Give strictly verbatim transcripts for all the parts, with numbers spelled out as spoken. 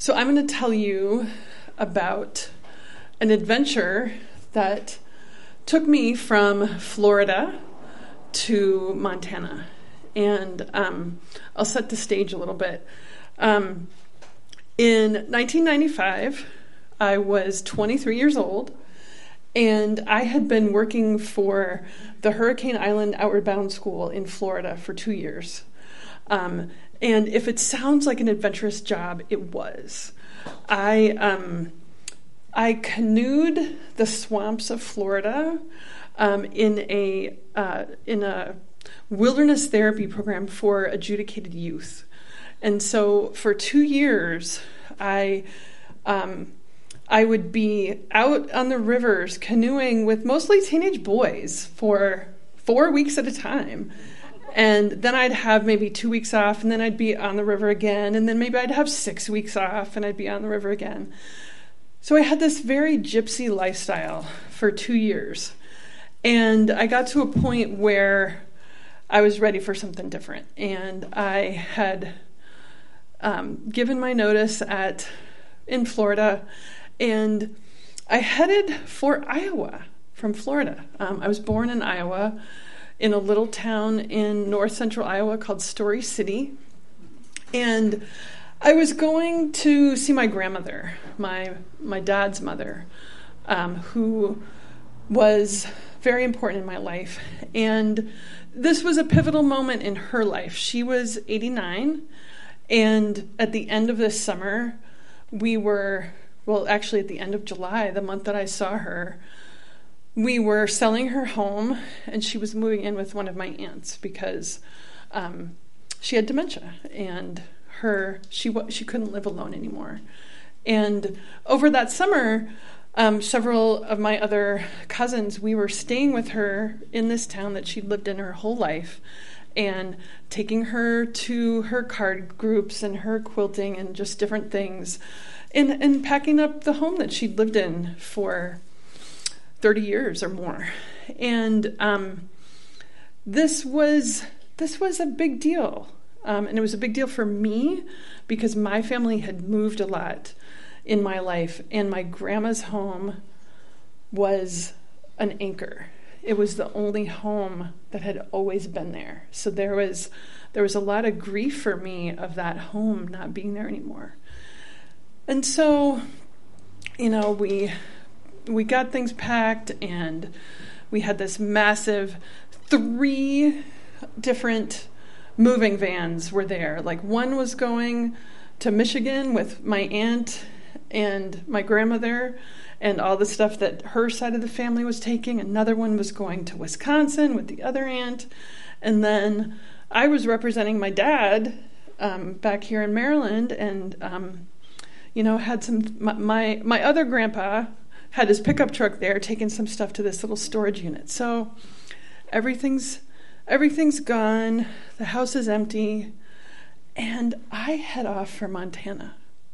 So I'm going to tell you about an adventure that took me from Florida to Montana. And um, I'll set the stage a little bit. Um, in nineteen ninety-five, I was twenty-three years old, and I had been working for the Hurricane Island Outward Bound School in Florida for two years. Um, and if it sounds like an adventurous job, it was. I um, I canoed the swamps of Florida um, in a uh, in a wilderness therapy program for adjudicated youth. And so for two years, I um, I would be out on the rivers canoeing with mostly teenage boys for four weeks at a time. And then I'd have maybe two weeks off, and then I'd be on the river again, and then maybe I'd have six weeks off, and I'd be on the river again. So I had this very gypsy lifestyle for two years. And I got to a point where I was ready for something different. And I had um, given my notice at in Florida, and I headed for Iowa from Florida. Um, I was born in Iowa, in a little town in north central Iowa called Story City. And I was going to see my grandmother, my my dad's mother, um, who was very important in my life. And this was a pivotal moment in her life. She was eighty-nine, and at the end of this summer, we were, well, actually at the end of July, the month that I saw her, we were selling her home, and she was moving in with one of my aunts because um, she had dementia, and her she she couldn't live alone anymore. And over that summer, um, several of my other cousins, we were staying with her in this town that she'd lived in her whole life, and taking her to her card groups and her quilting and just different things, and, and packing up the home that she'd lived in for thirty years or more. And um, this was this was a big deal. Um, and it was a big deal for me because my family had moved a lot in my life, and my grandma's home was an anchor. It was the only home that had always been there. So there was there was a lot of grief for me of that home not being there anymore. And so, you know, we we got things packed, and we had this massive three different moving vans were there. Like, one was going to Michigan with my aunt and my grandmother and all the stuff that her side of the family was taking. Another one was going to Wisconsin with the other aunt. And then I was representing my dad um, back here in Maryland, and, um, you know, had some, my, my, my other grandpa had his pickup truck there taking some stuff to this little storage unit. So everything's everything's gone. The house is empty. And I head off for Montana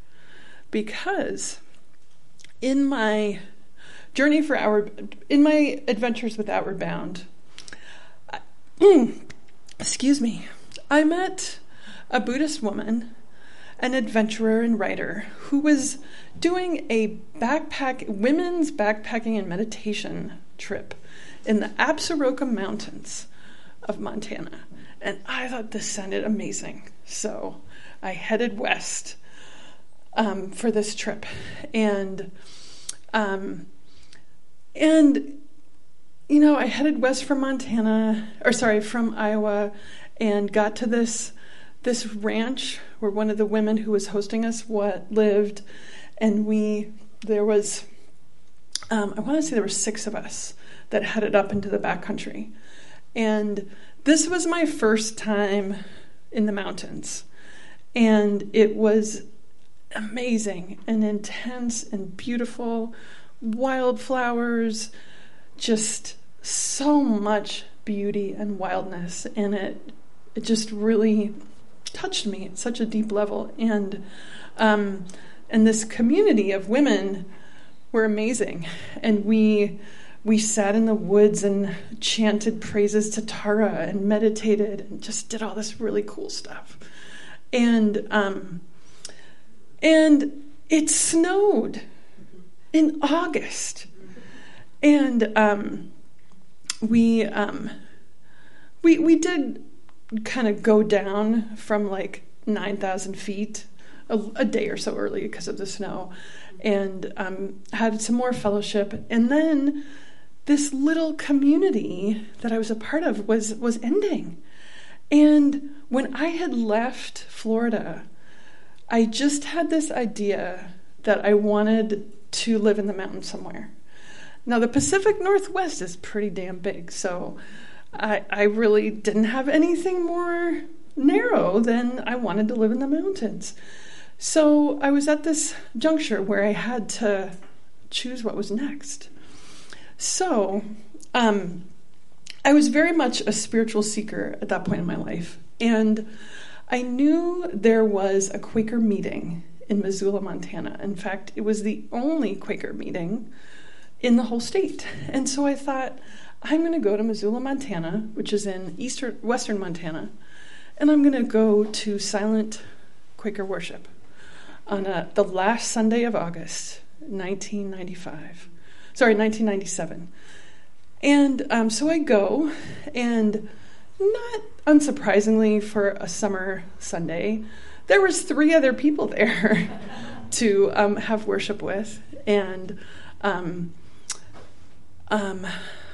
because in my journey for Outward, in my adventures with Outward Bound, I, excuse me, I met a Buddhist woman, an adventurer and writer, who was doing a backpack, women's backpacking and meditation trip in the Absaroka Mountains of Montana. And I thought this sounded amazing. So I headed west um, for this trip. And, um, and, you know, I headed west from Montana, or sorry, from Iowa, and got to this this ranch where one of the women who was hosting us what lived, and we there was um, I want to say there were six of us that headed up into the backcountry, and this was my first time in the mountains, and it was amazing and intense and beautiful, wildflowers, just so much beauty and wildness, and it it just really touched me at such a deep level. And um, and this community of women were amazing. And we we sat in the woods and chanted praises to Tara and meditated and just did all this really cool stuff. And um, and it snowed in August. And um, we, um, we, we did kind of go down from like nine thousand feet a, a day or so early because of the snow, and um, had some more fellowship. And then this little community that I was a part of was was ending. And when I had left Florida, I just had this idea that I wanted to live in the mountains somewhere. Now, the Pacific Northwest is pretty damn big, so I, I really didn't have anything more narrow than I wanted to live in the mountains. So I was at this juncture where I had to choose what was next. So um, I was very much a spiritual seeker at that point in my life. And I knew there was a Quaker meeting in Missoula, Montana. In fact, it was the only Quaker meeting in the whole state. And so I thought, I'm going to go to Missoula, Montana, which is in eastern, western Montana, and I'm going to go to silent Quaker worship on a, the last Sunday of August, nineteen ninety-five. Sorry, nineteen ninety-seven. And um, so I go, and not unsurprisingly for a summer Sunday, there was three other people there to um, have worship with. And um, um,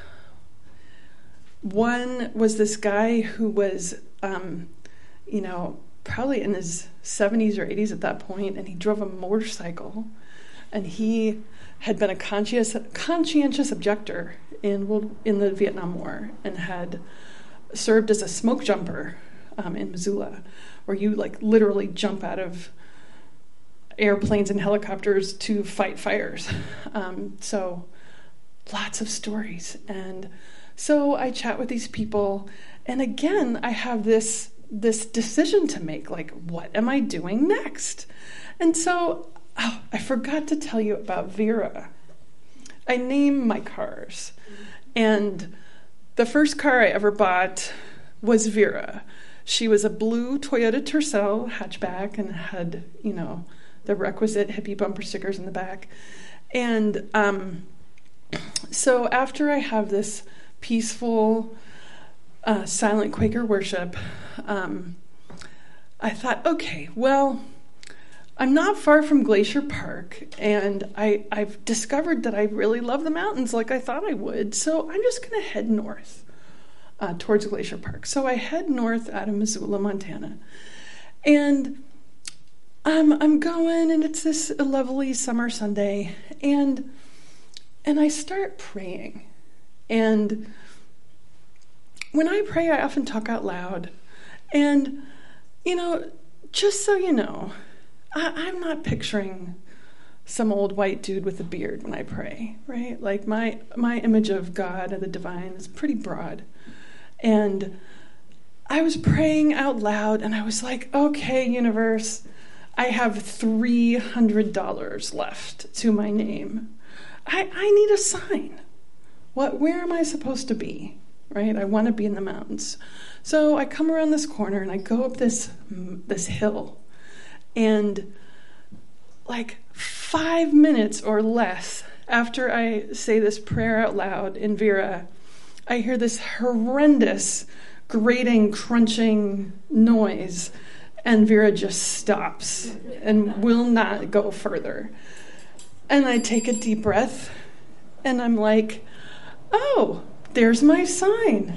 one was this guy who was, um, you know, probably in his seventies or eighties at that point, and he drove a motorcycle, and he had been a conscientious, conscientious objector in world, in the Vietnam War, and had served as a smoke jumper um, in Missoula, where you like literally jump out of airplanes and helicopters to fight fires. Um, so lots of stories. And so I chat with these people, and again, I have this this decision to make, like, what am I doing next? And so, oh, I forgot to tell you about Vera. I name my cars. And the first car I ever bought was Vera. She was a blue Toyota Tercel hatchback and had, you know, the requisite hippie bumper stickers in the back. And um, so after I have this peaceful, uh, silent Quaker worship, um, I thought, okay, well, I'm not far from Glacier Park, and I, I've discovered that I really love the mountains like I thought I would, so I'm just going to head north uh, towards Glacier Park. So I head north out of Missoula, Montana, and um, I'm going, and it's this lovely summer Sunday, and and I start praying. And when I pray, I often talk out loud. And, you know, just so you know, I, I'm not picturing some old white dude with a beard when I pray, right? Like my my image of God and the divine is pretty broad. And I was praying out loud, and I was like, okay, universe, I have three hundred dollars left to my name. I, I need a sign. What? Where am I supposed to be? Right? I want to be in the mountains. So I come around this corner, and I go up this this hill, and like five minutes or less after I say this prayer out loud in Vera, I hear this horrendous grating, crunching noise, and Vera just stops and will not go further. And I take a deep breath, and I'm like, oh, there's my sign.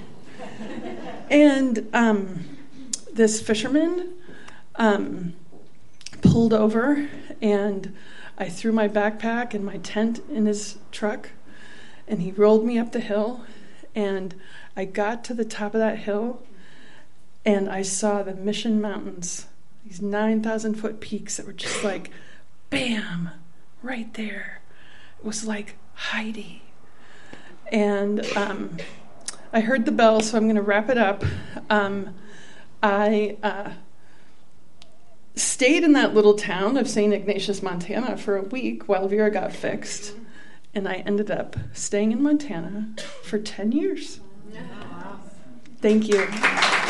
And um, this fisherman um, pulled over, and I threw my backpack and my tent in his truck, and he rolled me up the hill, and I got to the top of that hill, and I saw the Mission Mountains, these nine thousand foot peaks that were just like, bam, right there. It was like Heidi. And um, I heard the bell, so I'm going to wrap it up. Um, I uh, stayed in that little town of Saint Ignatius, Montana for a week while Vera got fixed. And I ended up staying in Montana for ten years. Thank you.